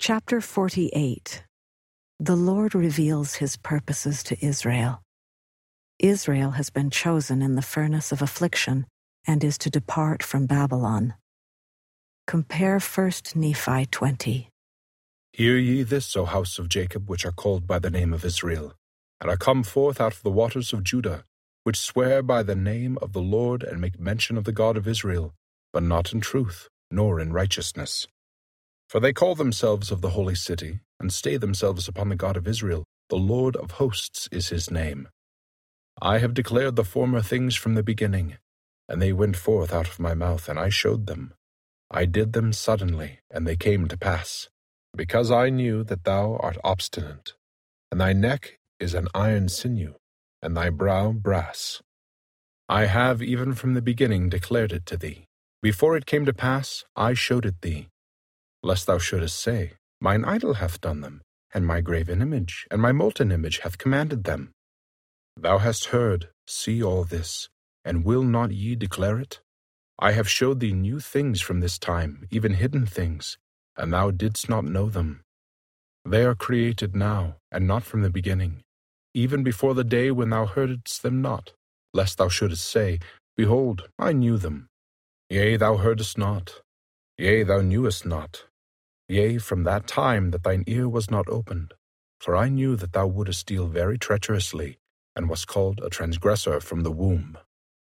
Chapter 48. The Lord reveals his purposes to Israel. Israel has been chosen in the furnace of affliction and is to depart from Babylon. Compare 1 Nephi 20. Hear ye this, O house of Jacob, which are called by the name of Israel, and are come forth out of the waters of Judah, which swear by the name of the Lord, and make mention of the God of Israel, but not in truth, nor in righteousness. For they call themselves of the holy city, and stay themselves upon the God of Israel. The Lord of hosts is his name. I have declared the former things from the beginning, and they went forth out of my mouth, and I showed them. I did them suddenly, and they came to pass, because I knew that thou art obstinate, and thy neck is an iron sinew, and thy brow brass. I have even from the beginning declared it to thee. Before it came to pass, I showed it thee, lest thou shouldest say, Mine idol hath done them, and my graven image, and my molten image hath commanded them. Thou hast heard, see all this, and will not ye declare it? I have showed thee new things from this time, even hidden things, and thou didst not know them. They are created now, and not from the beginning, even before the day when thou heardest them not, lest thou shouldest say, Behold, I knew them. Yea, thou heardest not. Yea, thou knewest not. Yea, from that time that thine ear was not opened. For I knew that thou wouldest deal very treacherously, and wast called a transgressor from the womb.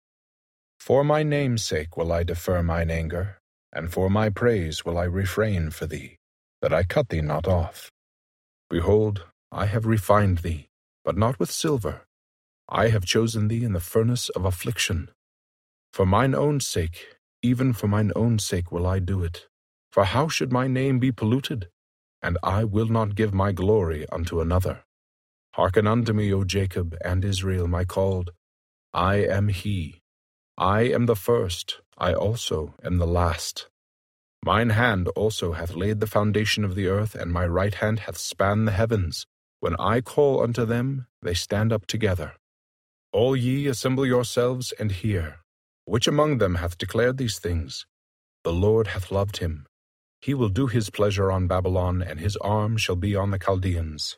For my name's sake will I defer mine anger, and for my praise will I refrain for thee, that I cut thee not off. Behold, I have refined thee, but not with silver. I have chosen thee in the furnace of affliction. For mine own sake, even for mine own sake will I do it. For how should my name be polluted? And I will not give my glory unto another. Hearken unto me, O Jacob and Israel, my called. I am he. I am the first, I also am the last. Mine hand also hath laid the foundation of the earth, and my right hand hath spanned the heavens. When I call unto them, they stand up together. All ye assemble yourselves and hear. Which among them hath declared these things? The Lord hath loved him. He will do his pleasure on Babylon, and his arm shall be on the Chaldeans.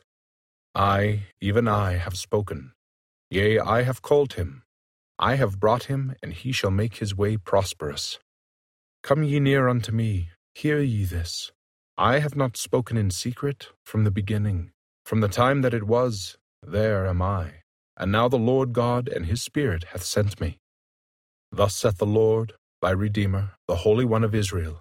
I, even I, have spoken. Yea, I have called him. I have brought him, and he shall make his way prosperous. Come ye near unto me, hear ye this. I have not spoken in secret from the beginning. From the time that it was, there am I. And now the Lord God and his Spirit hath sent me. Thus saith the Lord, thy Redeemer, the Holy One of Israel.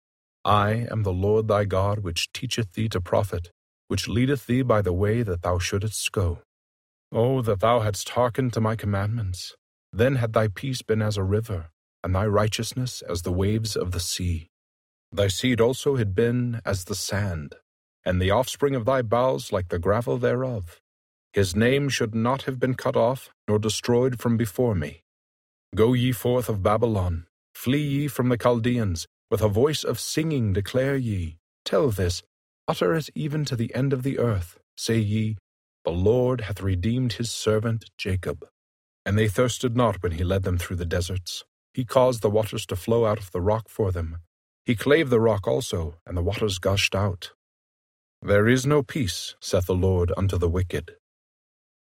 I am the Lord thy God, which teacheth thee to profit, which leadeth thee by the way that thou shouldest go. O that thou hadst hearkened to my commandments! Then had thy peace been as a river, and thy righteousness as the waves of the sea. Thy seed also had been as the sand, and the offspring of thy bowels like the gravel thereof. His name should not have been cut off, nor destroyed from before me. Go ye forth of Babylon, flee ye from the Chaldeans, with a voice of singing declare ye. Tell this, utter it even to the end of the earth. Say ye, The Lord hath redeemed his servant Jacob. And they thirsted not when he led them through the deserts. He caused the waters to flow out of the rock for them. He clave the rock also, and the waters gushed out. There is no peace, saith the Lord, unto the wicked.